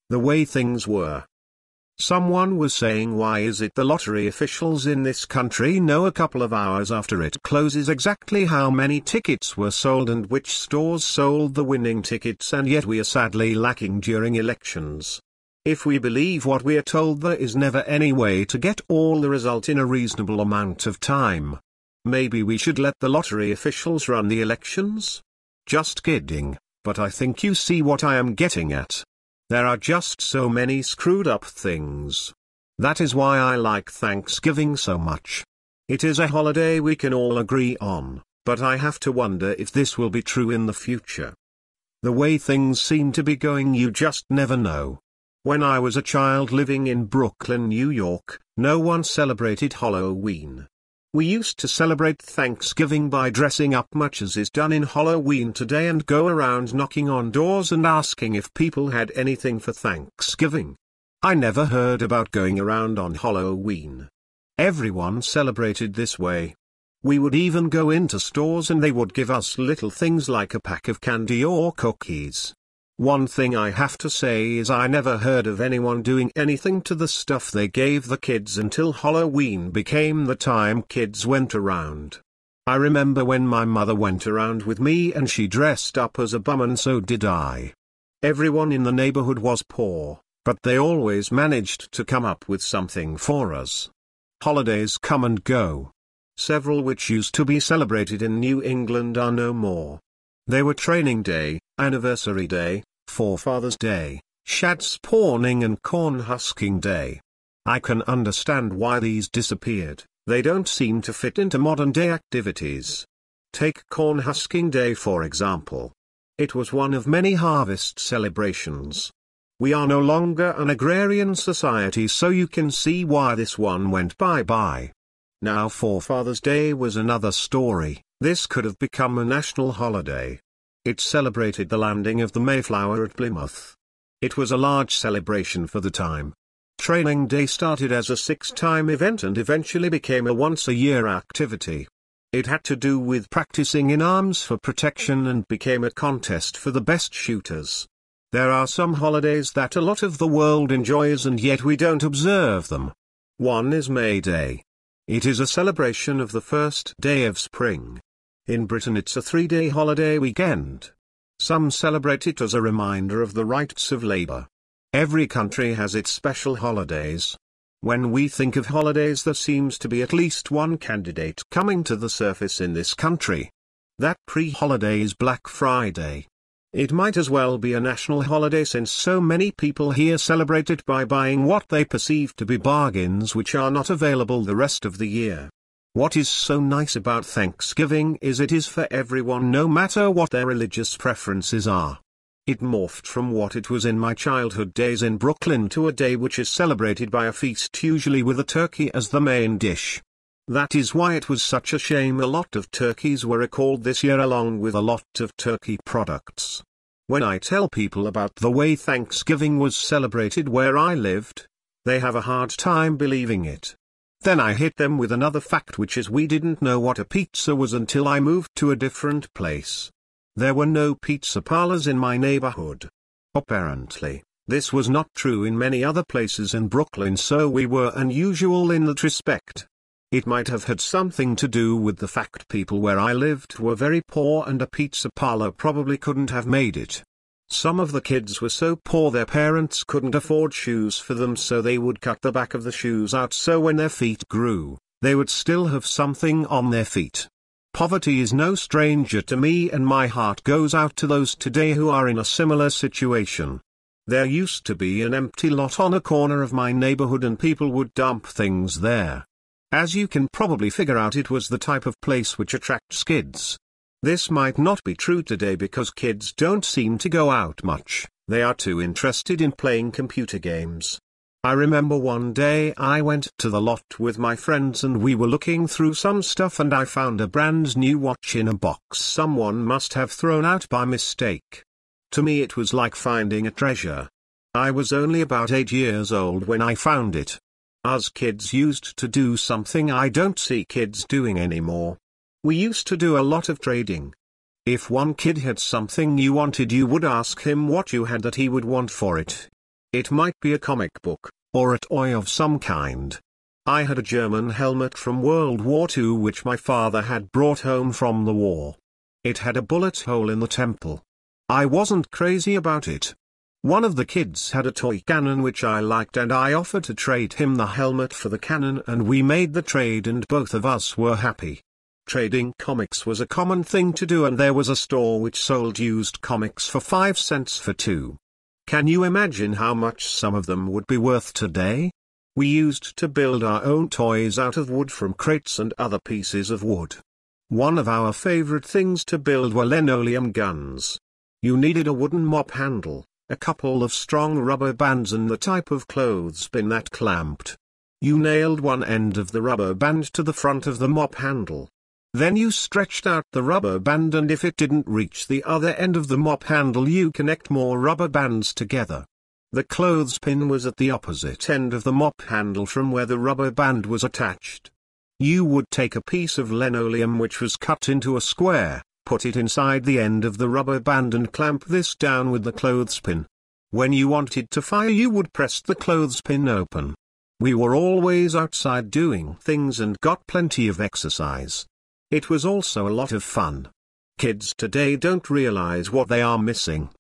The way things were. Someone was saying, why is it the lottery officials in this country know a couple of hours after it closes exactly how many tickets were sold and which stores sold the winning tickets, and yet we are sadly lacking during elections. If we believe what we are told, there is never any way to get all the result in a reasonable amount of time. Maybe we should let the lottery officials run the elections? Just kidding, but I think you see what I am getting at. There are just so many screwed up things. That is why I like Thanksgiving so much. It is a holiday we can all agree on, but I have to wonder if this will be true in the future. The way things seem to be going, you just never know. When I was a child living in Brooklyn, New York, no one celebrated Halloween. We used to celebrate Thanksgiving by dressing up much as is done in Halloween today and go around knocking on doors and asking if people had anything for Thanksgiving. I never heard about going around on Halloween. Everyone celebrated this way. We would even go into stores and they would give us little things like a pack of candy or cookies. One thing I have to say is I never heard of anyone doing anything to the stuff they gave the kids until Halloween became the time kids went around. I remember when my mother went around with me and she dressed up as a bum, and so did I. Everyone in the neighborhood was poor, but they always managed to come up with something for us. Holidays come and go. Several which used to be celebrated in New England are no more. They were Training Day, Anniversary Day, Forefathers Day, Shad Spawning and Corn Husking Day. I can understand why these disappeared. They don't seem to fit into modern day activities. Take Corn Husking Day for example. It was one of many harvest celebrations. We are no longer an agrarian society, so you can see why this one went bye-bye. Now Forefathers Day was another story. This could have become a national holiday. It celebrated the landing of the Mayflower at Plymouth. It was a large celebration for the time. Training Day started as a 6-time event and eventually became a once-a-year activity. It had to do with practicing in arms for protection and became a contest for the best shooters. There are some holidays that a lot of the world enjoys and yet we don't observe them. One is May Day. It is a celebration of the first day of spring. In Britain it's a 3-day holiday weekend. Some celebrate it as a reminder of the rights of labor. Every country has its special holidays. When we think of holidays, there seems to be at least one candidate coming to the surface in this country. That pre-holiday is Black Friday. It might as well be a national holiday since so many people here celebrate it by buying what they perceive to be bargains which are not available the rest of the year. What is so nice about Thanksgiving is it is for everyone, no matter what their religious preferences are. It morphed from what it was in my childhood days in Brooklyn to a day which is celebrated by a feast, usually with a turkey as the main dish. That is why it was such a shame a lot of turkeys were recalled this year along with a lot of turkey products. When I tell people about the way Thanksgiving was celebrated where I lived, they have a hard time believing it. Then I hit them with another fact, which is we didn't know what a pizza was until I moved to a different place. There were no pizza parlors in my neighborhood. Apparently, this was not true in many other places in Brooklyn, so we were unusual in that respect. It might have had something to do with the fact people where I lived were very poor and a pizza parlor probably couldn't have made it. Some of the kids were so poor their parents couldn't afford shoes for them, so they would cut the back of the shoes out so when their feet grew, they would still have something on their feet. Poverty is no stranger to me, and my heart goes out to those today who are in a similar situation. There used to be an empty lot on a corner of my neighborhood and people would dump things there. As you can probably figure out, it was the type of place which attracts kids. This might not be true today because kids don't seem to go out much, they are too interested in playing computer games. I remember one day I went to the lot with my friends and we were looking through some stuff and I found a brand new watch in a box someone must have thrown out by mistake. To me it was like finding a treasure. I was only about 8 years old when I found it. Us kids used to do something I don't see kids doing anymore. We used to do a lot of trading. If one kid had something you wanted, you would ask him what you had that he would want for it. It might be a comic book, or a toy of some kind. I had a German helmet from World War II which my father had brought home from the war. It had a bullet hole in the temple. I wasn't crazy about it. One of the kids had a toy cannon which I liked and I offered to trade him the helmet for the cannon and we made the trade and both of us were happy. Trading comics was a common thing to do and there was a store which sold used comics for 5 cents for 2. Can you imagine how much some of them would be worth today? We used to build our own toys out of wood from crates and other pieces of wood. One of our favorite things to build were linoleum guns. You needed a wooden mop handle, a couple of strong rubber bands and the type of clothespin that clamped. You nailed one end of the rubber band to the front of the mop handle. Then you stretched out the rubber band and if it didn't reach the other end of the mop handle you connect more rubber bands together. The clothespin was at the opposite end of the mop handle from where the rubber band was attached. You would take a piece of linoleum which was cut into a square, put it inside the end of the rubber band and clamp this down with the clothespin. When you wanted to fire you would press the clothespin open. We were always outside doing things and got plenty of exercise. It was also a lot of fun. Kids today don't realize what they are missing.